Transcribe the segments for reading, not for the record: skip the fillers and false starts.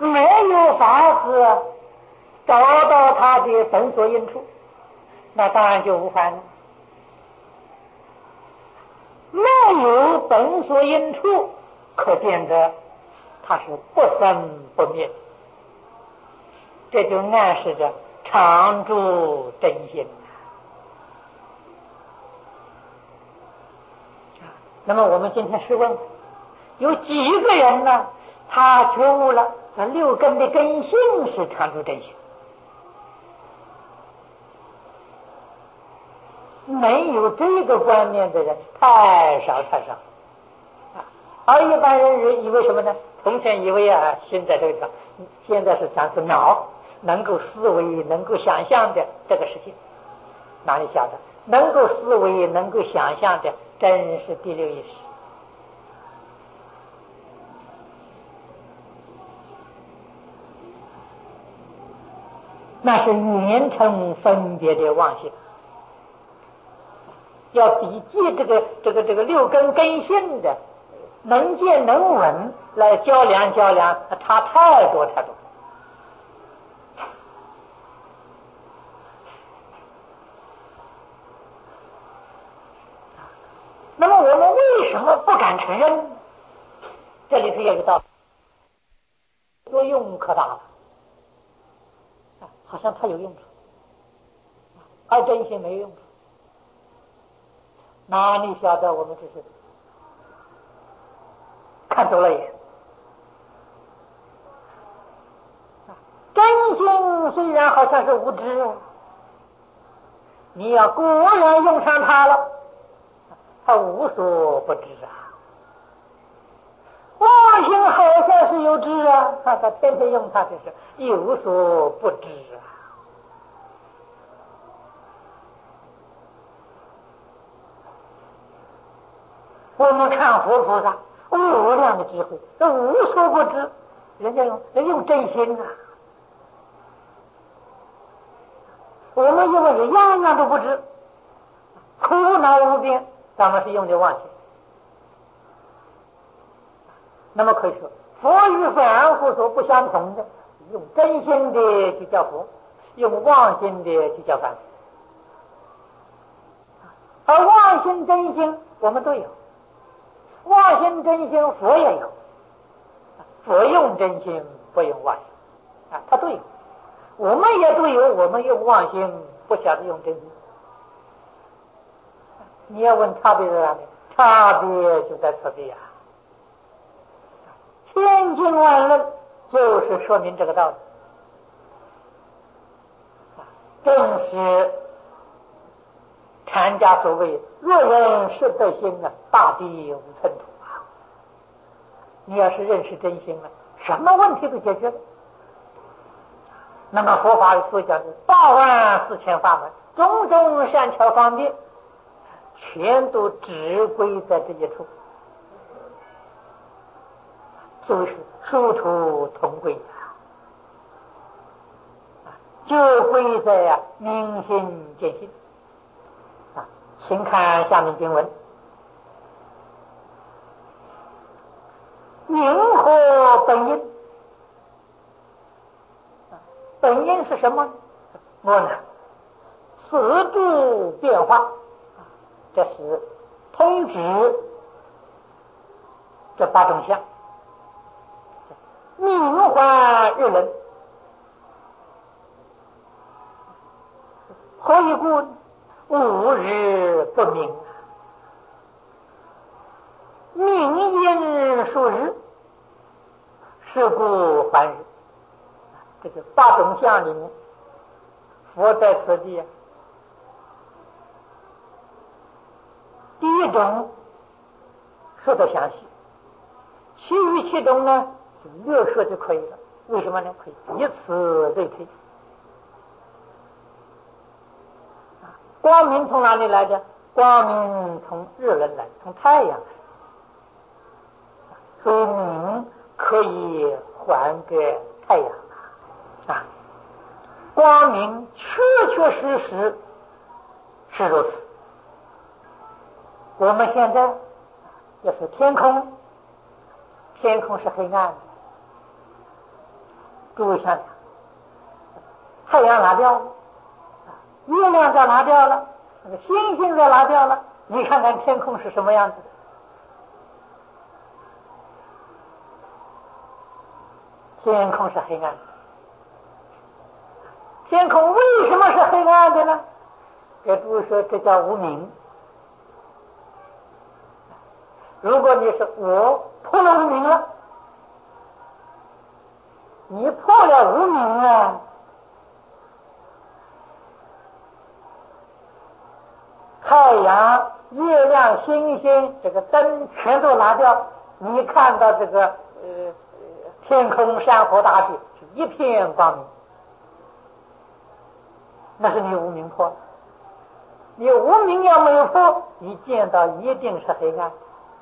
没有法子找到他的本所因处，那当然就无烦了。没有本所因处，可见得它是不生不灭，这就暗示着常住真心。那么我们今天试问，有几个人呢？他觉悟了这六根的根性是常住真心，没有这个观念的人太少太少。而一般人以为什么呢？从前以为心在这个地方，现在是想是脑能够思维、能够想象的这个世界，哪里晓得能够思维、能够想象的真是第六意识。那是缘成分别的妄性，要比记这个六根根性的能见能闻来较量，差太多太多。那么我们为什么不敢承认？这里头有个道理，作用可大了，好像它有用处，而真心没有用处。哪里晓得我们只是看走了眼。真心虽然好像是无知，你要果然用上它了，它无所不知啊。妄心好像是有知啊，他天天用它，就是有所不知啊。我们看佛菩萨无量的智慧，这无所不知，人家用真心啊。我们因为样样都不知，苦恼无边，咱们是用的妄心。那么可以说，佛与凡夫所不相同的，用真心的就叫佛，用妄心的就叫凡夫。而妄心真心我们都有，妄心真心佛也有，佛用真心不用妄心他都有，我们也都有，我们用妄心不晓得用真心。你要问差别在哪里？差别就在此地千经万论就是说明这个道理。正是禅家所谓若人识得心大地无寸土你要是认识真心了，什么问题都解决了。那么佛法所讲的84000法门，种种善巧方便，全都只归在这一处，就是殊途同归就归在明心见性请看下面经文：因何本因？本因是什么？我呢，四诸变化，这是通指这8种相。命还日轮，何以故？无日不明，命因数日，是故还日。这个8种相里面，佛在此地第一种说得详细，其余7种呢略说就可以了。为什么呢？可以以此类推。光明从哪里来的？光明从日轮来，从太阳来。所以明可以还给太阳光明确确实实是如此。我们现在要是天空是黑暗的， 诸位想想，太阳拿掉了，月亮再拿掉了，那个星星再拿掉了，你看看天空是什么样子的？天空是黑暗的。天空为什么是黑暗的呢？给诸位说，这叫无明。如果你说我破了无明了，你破了无明啊，太阳、月亮、星星，这个灯全都拿掉，你看到这个天空、山河大地是一片光明，那是你无明破了。你无明要没有破，你见到一定是黑暗。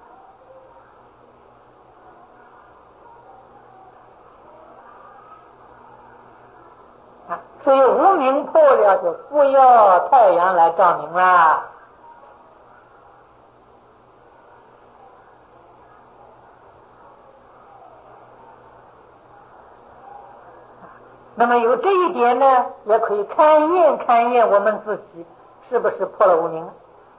所以无明破了，就不要太阳来照明了。那么有这一点呢，也可以看验我们自己是不是破了无明了。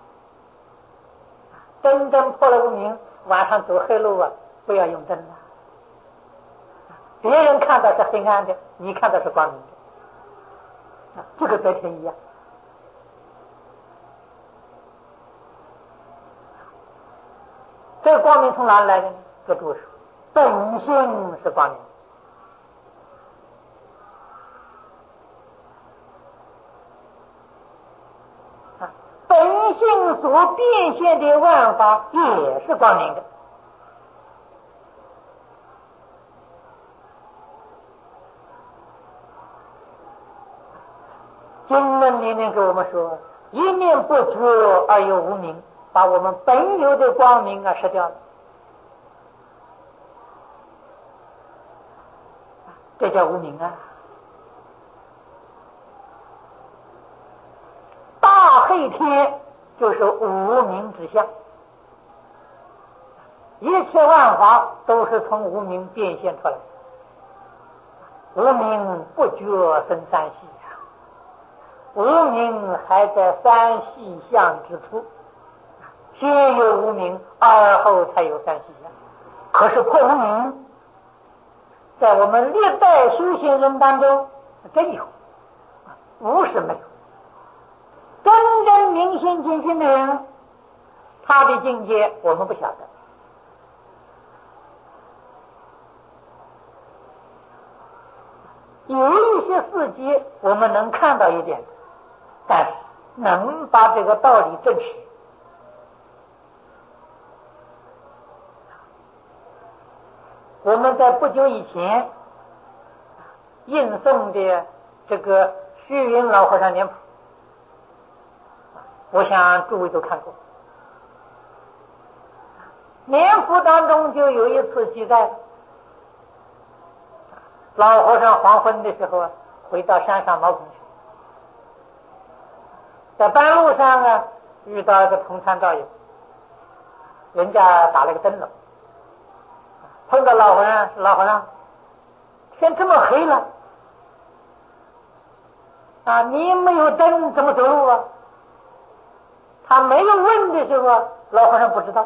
真正破了无明，晚上走黑路啊，不要用灯了。别人看到是黑暗的，你看到是光明的。这个白天一样。这个光明从哪里来的呢？各诸说，本性是光明。本性所变现的万法也是光明的。经论里面给我们说，一念不觉而有无明，把我们本有的光明失掉了，这叫无明啊。大黑天就是无明之相，一切万法都是从无明变现出来。无明不觉生三细，无明还在三细相之初，先有无明，而后才有三细相。可是破无明，在我们历代修行人当中真有，无是没有。真正明心见性的人，他的境界我们不晓得。有一些事迹我们能看到一点，但是能把这个道理证实。我们在不久以前印送的这个虚云老和尚年谱，我想诸位都看过。年谱当中就有一次记载，老和尚黄昏的时候回到山上茅棚去，在半路上遇到一个同参道友，人家打了个灯笼，碰到老和尚，老和尚，天这么黑了你没有灯怎么走路啊？他没有问的时候，老和尚不知道。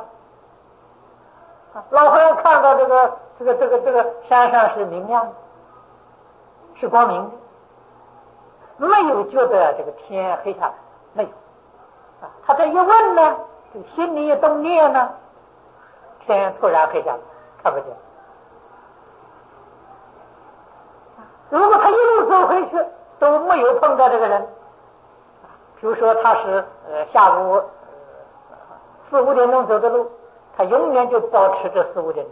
老和尚看到这个山上是明亮的，是光明的，没有觉得这个天黑下来，没有。他这一问呢，这个心里一动念呢，天突然黑下来，看不见。如果他一路走回去都没有碰到这个人，比如说他是下午4、5点钟走的路，他永远就保持着4、5点钟。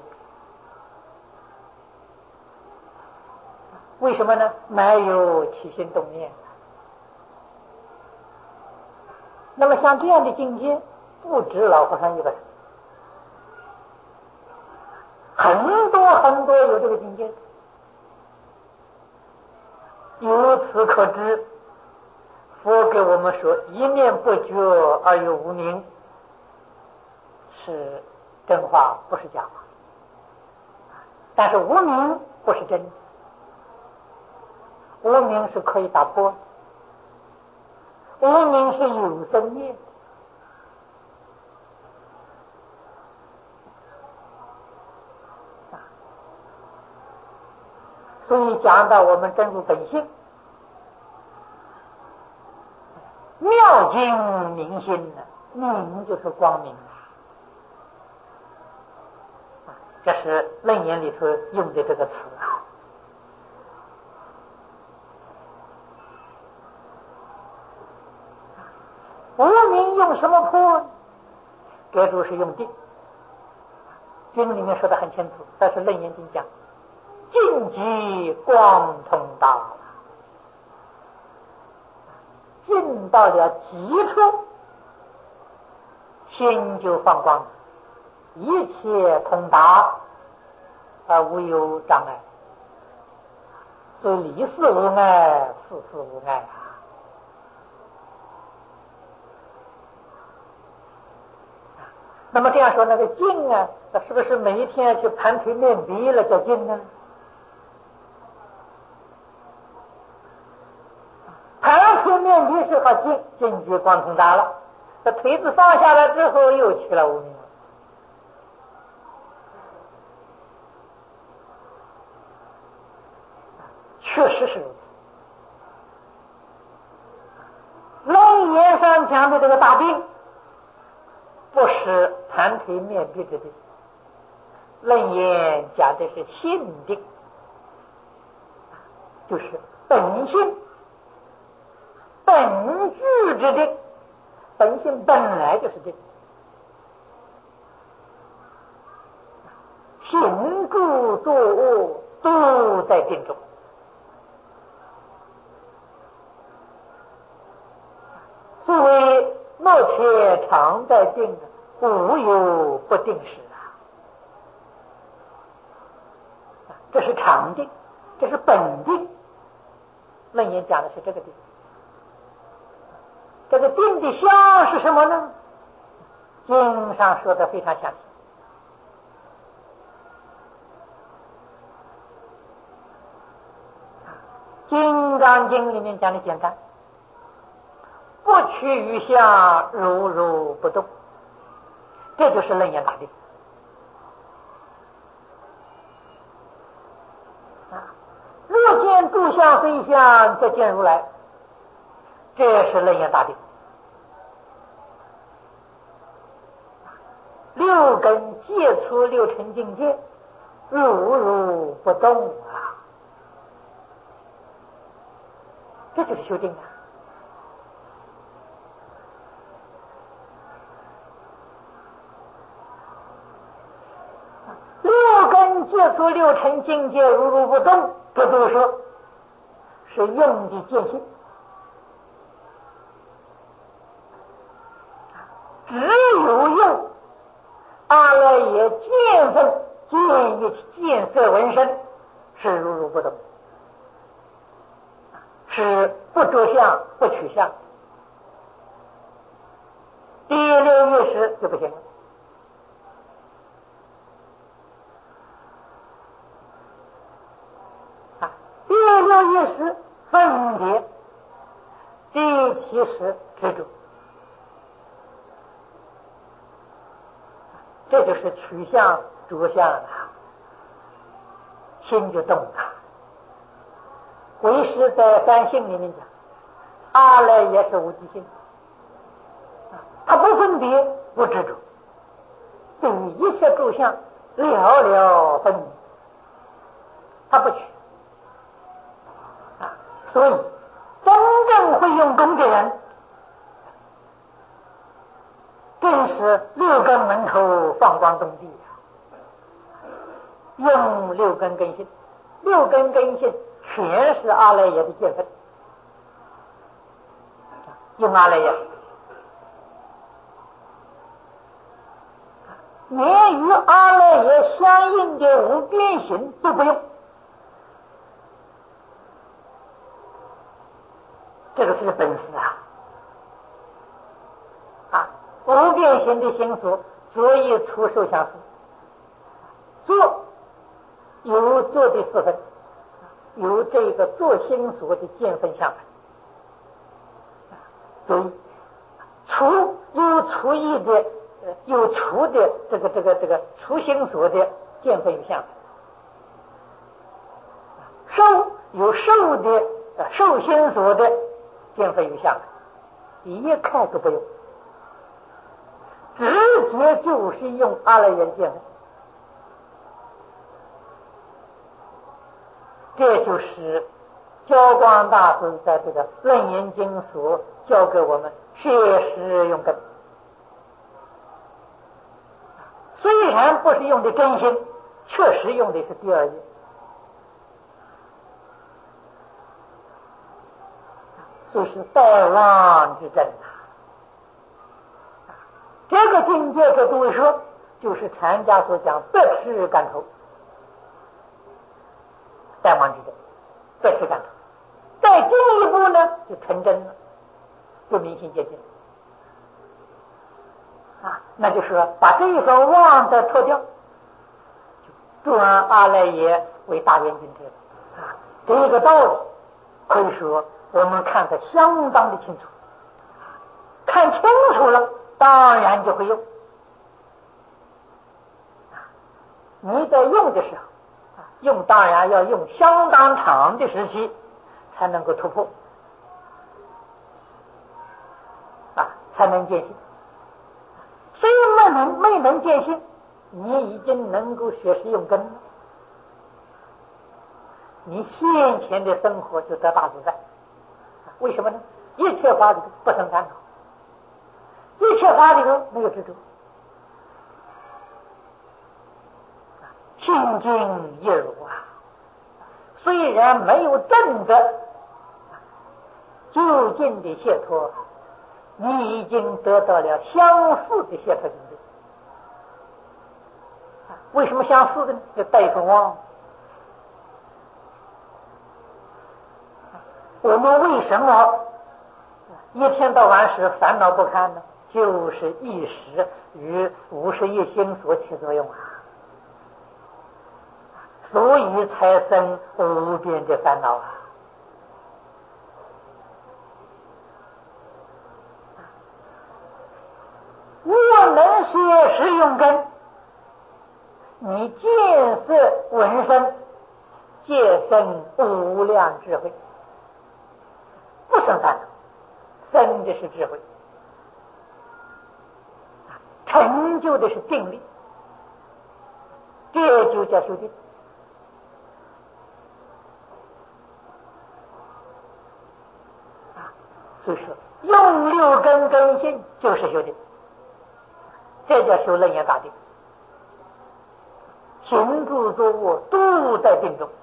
为什么呢？没有起心动念。那么像这样的境界，不止老和尚一个人，很多很多有这个境界。由此可知，佛给我们说一念不觉而有无明，是真话，不是假话。但是无明不是真的， 无明是可以打破，无明是有生灭。所以讲到我们真如本性，妙境明心，明就是光明，这是楞严里头用的这个词啊。无明用什么破？给主是用定。经里面说的很清楚，但是楞严经讲净极光通达，进到了极处，心就放光，一切通达而无有障碍，所以离事无碍，事事无碍啊。那么这样说，那个静啊，是不是每一天去盘腿面壁了叫静呢？盘腿面壁是好静，境界光通达了。这腿子放下来之后，又起了无明了。确实是如此。楞严上讲的这个大定，不是盘腿面壁之定，楞严讲的是性定，就是本性本具之定，本性本来就是定，行住坐卧都在定中。所谓莫且常在定，无有不定时啊！这是常定，这是本定。楞严讲的是这个定。这个定的相是什么呢？经上说的非常详细。金刚经里面讲的简单，不取于相，如如不动，这就是楞严大定。若见诸相非相，则见如来，这是楞严大定。六根界出六尘境界，如如不动啊，这就是修定啊。六根界出六尘境界，如如不动，这就是说是用的见性，只有用阿赖耶见分见一见色闻声，是如如不动，是不着相不取相。第六意识就不行了。第六意识分别，第七识执着，这就是取相着相啊，心就动了。唯识在三性里面讲，阿赖耶是无记性，他不分别不执着，对于一切诸相了了分明，他不取。所以真正会用功的人，更是六根门头放光动地，用六根根性，六根根性全是阿赖耶的见分，用阿赖耶，连与阿赖耶相应的无边行都不用。这个是本事啊！无边行的行所，所以出受想思。做有做的四分， 有这个作心所的见分相分，所以有除意的，有除的这个除心所的见分有相分，受有受的受心所的见分有相分，一看都不用，直接就是用阿赖耶见分。这就是教光大师在这个《楞严经》所教给我们切实用根。虽然不是用的真心，确实用的是第二业。所以是大妄之真这个境界可诸位说，就是禅家所讲得持感头，大妄之真，得持感头。再进一步呢，就成真了，就明心见性那就是说把这一份妄的脱掉，就转阿赖耶为大圆镜智这个道理可以说我们看得相当的清楚，看清楚了当然就会用。你在用的时候用当然要用相当长的时期才能够突破才能见性。虽然没能见性，你已经能够学识用根了，你先前的生活就得大自在。为什么呢？一切法里头不生烦恼，一切法里头没有执着，心静一如虽然没有真的究竟的解脱，你已经得到了相似的解脱境界。为什么相似的呢？就带着妄。我们为什么一天到晚是烦恼不堪呢？就是意识与51心所起作用所以才生无边的烦恼若能学识用根，你见色闻声，皆生无量智慧，不生烦恼，生的是智慧，成就的是定力，这就叫修定。所以说用六根根性就是修定，这叫修楞严大定，行住坐卧都在定中。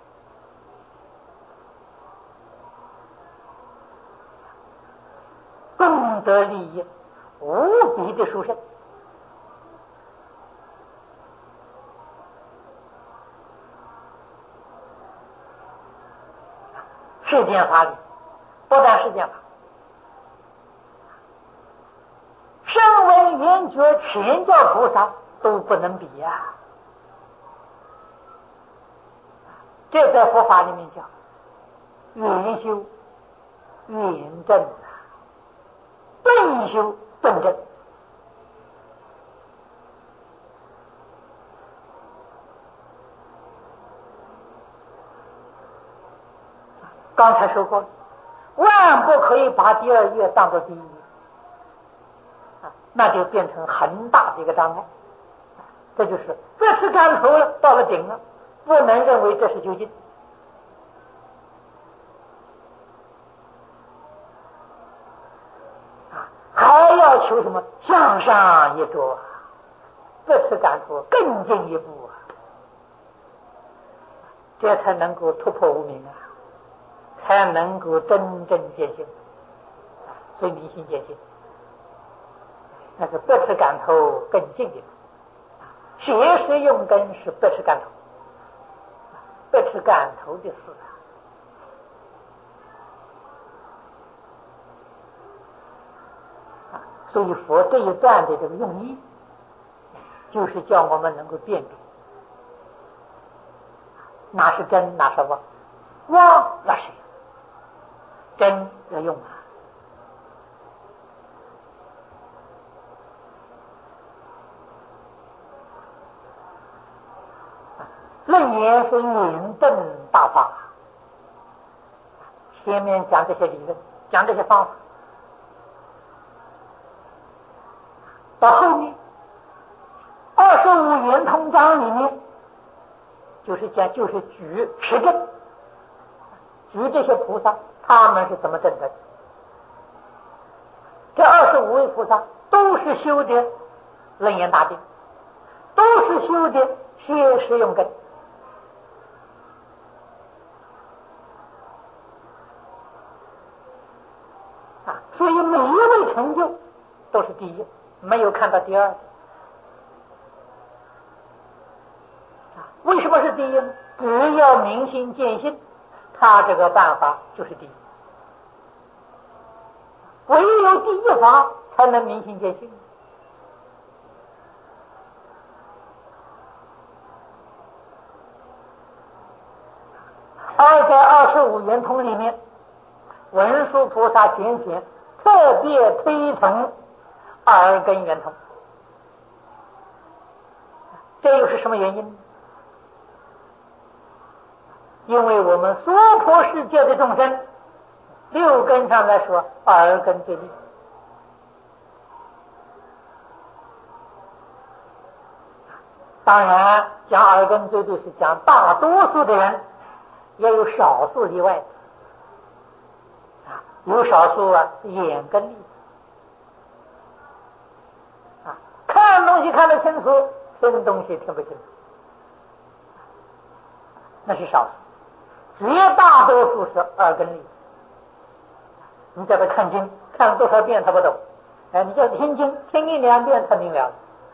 功德利益无比的殊胜，世间法里不但世间法，声闻缘觉全教菩萨都不能比这在佛法里面讲圆修圆正顿修顿正。刚才说过，万不可以把第二业当作第一业那就变成很大的一个障碍。这就是这次干头了，到了顶了，不能认为这是究竟还要求什么向上一着，这次干头更进一步这才能够突破无明才能够真正见性所以明心见性那是不持感头更进一步，学识用根是不持感头，不持感头的事所以佛这一段的这个用意，就是叫我们能够辨别哪是真哪是妄妄那是真要用啊。楞严是圆正大法，前面讲这些理论，讲这些方法，到后面25圆通章里面就是举实证，举这些菩萨他们是怎么证的。这25位菩萨都是修的楞严大定，都是修的实用根。所以每一位成就都是第一，没有看到第二的。为什么是第一呢？只要明心见性，他这个办法就是第一。唯有第一法才能明心见性。而在25圆通里面，文殊菩萨拣选特别推崇耳根圆通，这又是什么原因呢？因为我们娑婆世界的众生六根上来说，耳根最利。当然讲耳根最利是讲大多数的人，也有少数例外。有少数眼根利，看东西看得清楚，听东西听不清楚，那是少数。绝大多数是耳根利。你叫他看经，看了多少遍他不懂，你叫他听经，听1、2遍他明了，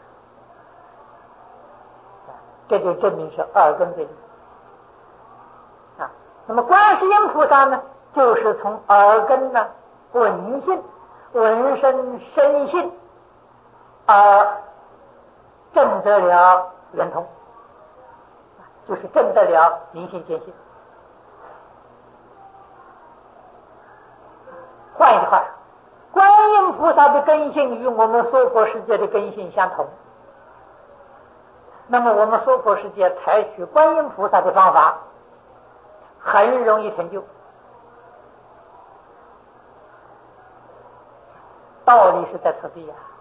这就证明是耳根最利。那么观世音菩萨呢，就是从耳根呢闻性、闻声生性而证得了圆通，就是证得了明心见性。换一句话说，观音菩萨的根性与我们娑婆世界的根性相同，那么我们娑婆世界采取观音菩萨的方法，很容易成就。道理是在此地啊。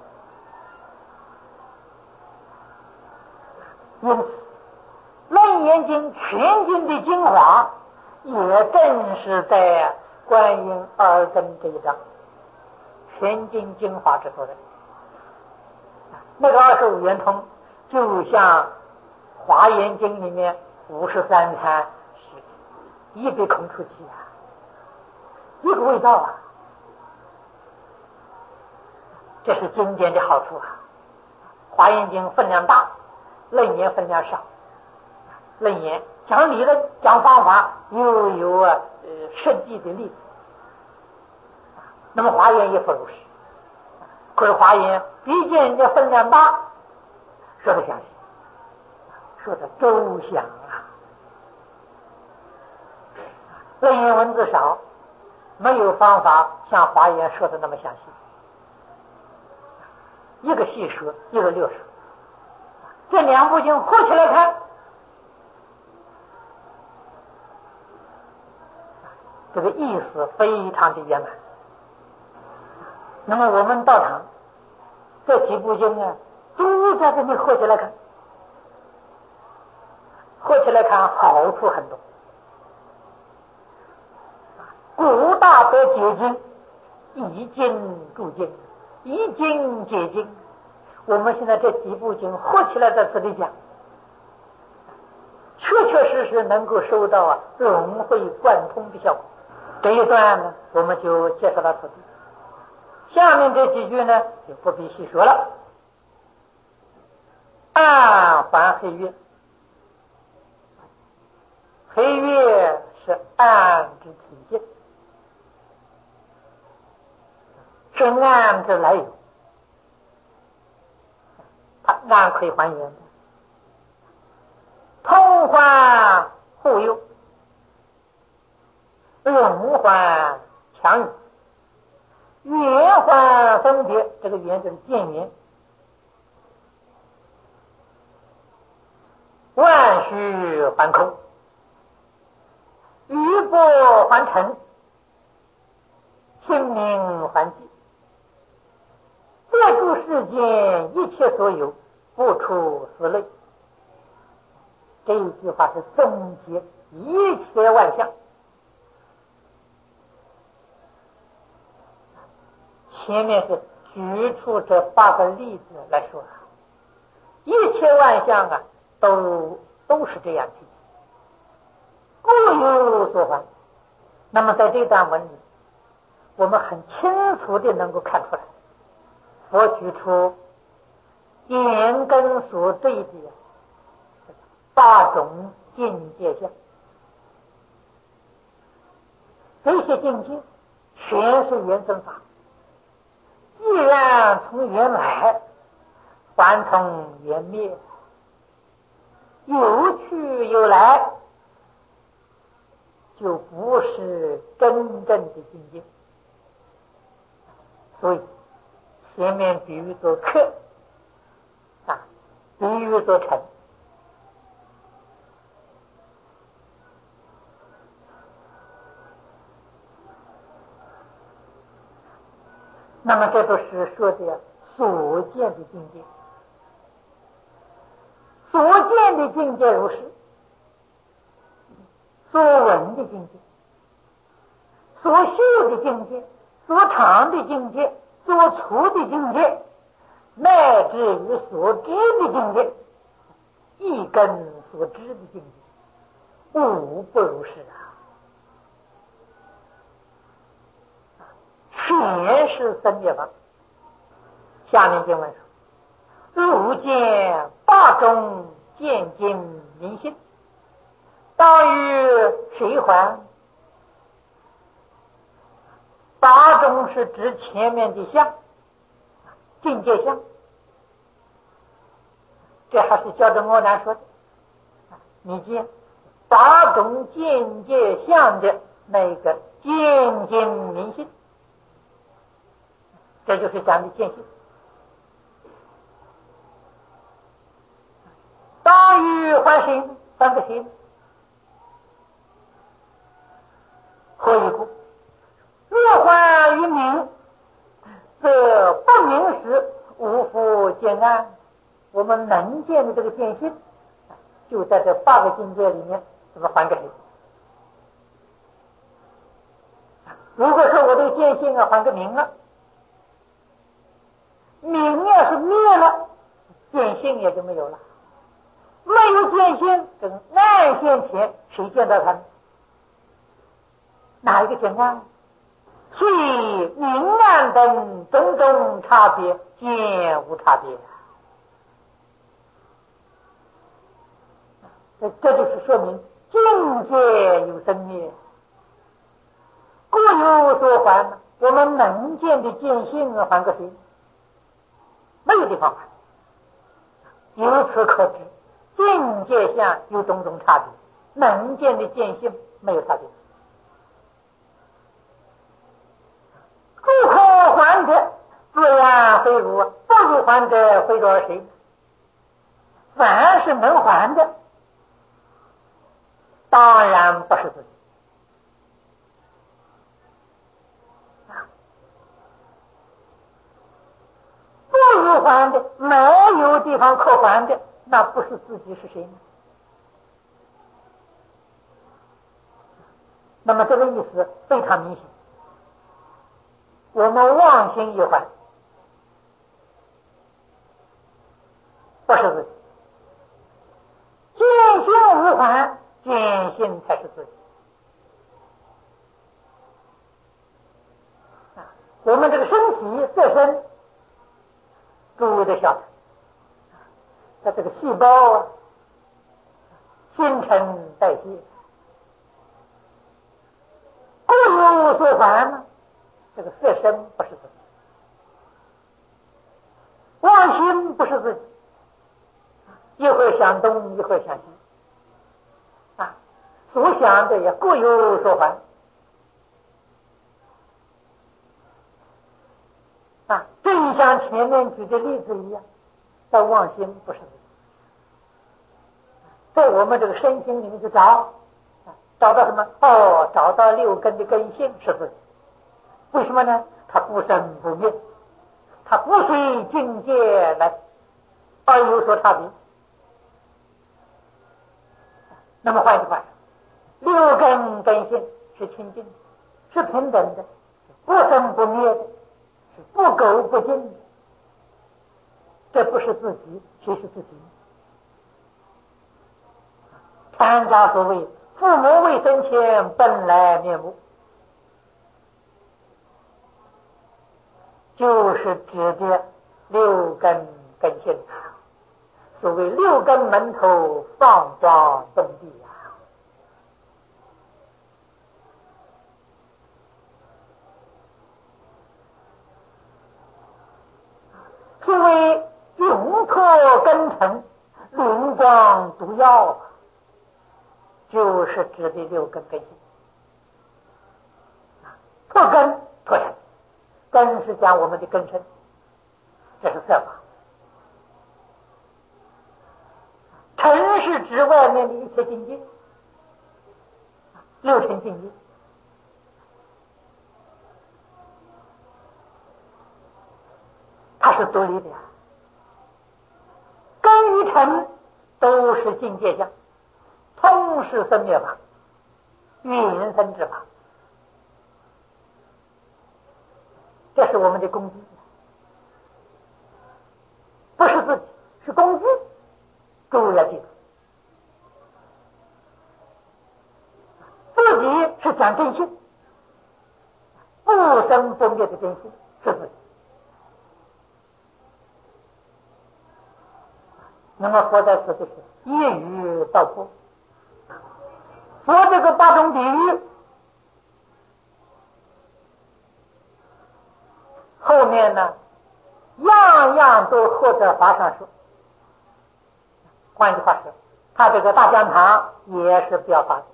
因此楞严经全经的精华也正是在观音耳根这一章，全经精华之所在。那个25圆通就像华严经里面53参是一杯空出气啊，一个味道啊。这是经典的好处啊。华严经分量大，楞严分量少。楞严讲理论讲方法，又有实际的例子。那么华严也不如是，可是华严毕竟人家分量大，说的详细，说的周详啊。楞严文字少，没有方法像华严说的那么详细。一个细说，一个略说，这两部经合起来看，这个意思非常的圆满。那么我们道场这几部经啊，都在这里合起来看，合起来看好处很多。古大德解经，以经注经，以经解经。我们现在这几部经合起来在这里讲，确确实实能够收到融会贯通的效果。这一段呢，我们就介绍到此地。下面这几句呢，就不必细说了。暗还黑月，黑月是暗之体现，是暗之来由。它暗可以还原的，通还护佑， 荣环强语，圆环分别，这个圆就是见圆，万虚还空，余波还尘，清明还寂，借助世间一切所有，不出思类。这一句话是总结一切万象。前面是举出这8个例子来说，一切万象啊，都是这样体，各有所还。那么在这段文里，我们很清楚的能够看出来，佛举出眼根所对的8种境界相，这些境界全是缘生法，既然从缘来，还从缘灭，有去有来，就不是真正的境界。所以前面比喻作客比喻作尘。那么这都是说的所见的境界，所见的境界如是，所闻的境界，所修的境界，所尝的境界，所处的境界，乃至于所知的境界，一根所知的境界，无不如是全是生灭法。下面经文说：如见8种见经明心，当于谁还？8种是指前面的相，境界相，这还是叫着我难说的。你见8种境界相的那个见经明心，这就是讲的见性。当于还谁？还给谁？何以故？若还于明，则不明时无复见暗。我们能见的这个见性，就在这8个境界里面，怎么还给谁？如果说我这个见性还给明了，明要是灭了，见性也就没有了。没有见性，这个暗现前，谁见到他呢？哪一个见暗？所以明暗等种种差别，见无差别。这就是说明境界有生灭，各有所还呢。我们能见的见性还给谁？没有地方还。由此可知，境界相有种种差别，能见的见性没有差别。不可还者，自然非如；不如还者，非如而谁？凡是能还的，当然不是自己。不如还的，没有地方可还的，那不是自己是谁呢？那么这个意思非常明显。我们妄心一还，不是自己；见性无还，见性才是自己。我们这个身体色身，诸位都晓得，它这个细胞新陈代谢，各有所还呢。这个色身不是自己，妄心不是自己，一会儿想东，一会儿想西，所想的也各有所还。 正像前面举的例子一样，在妄心不是自己，在我们这个身心里面去找到什么？找到六根的根性是自己。为什么呢？它不生不灭，它不随境界来而有所差别。那么换句话说，六根根性是清净的，是平等的，不生不灭的，是不垢不净的。这不是自己，谁是自己？禅家所谓父母未生前本来面目，就是指的六根根性。所谓六根门头放光动地呀。所谓永脱根尘，灵光毒药，就是指的六根根性。脱根脱尘，根是讲我们的根尘，这是色法。尘是指外面的一切境界，六尘境界。它是独立的呀，根与尘都是境界相，同是生灭法，云生之法。这是我们的工具，不是自己，是工具。诸位要记住，自己是讲真心，不生不灭的真心是自己。那么佛在此就是一语道破。佛这个八种比喻后面呢，样样都或者法上说。换句话说，他这个大讲堂也是表法的，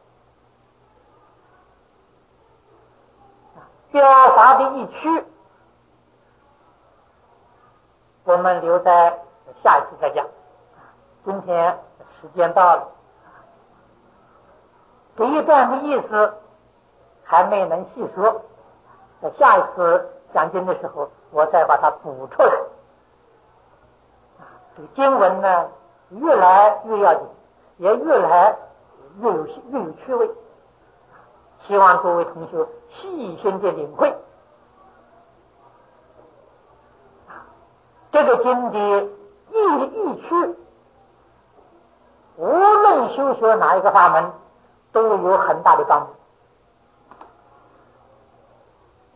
表法的一区，我们留在下一期再讲。今天时间到了，这一段的意思还没能细说，在下一次讲经的时候，我再把它补出来。这个经文呢，越来越要紧，也越来越有趣味。希望各位同学细心的领会。这个经的意趣，无论修学哪一个法门，都有很大的帮助。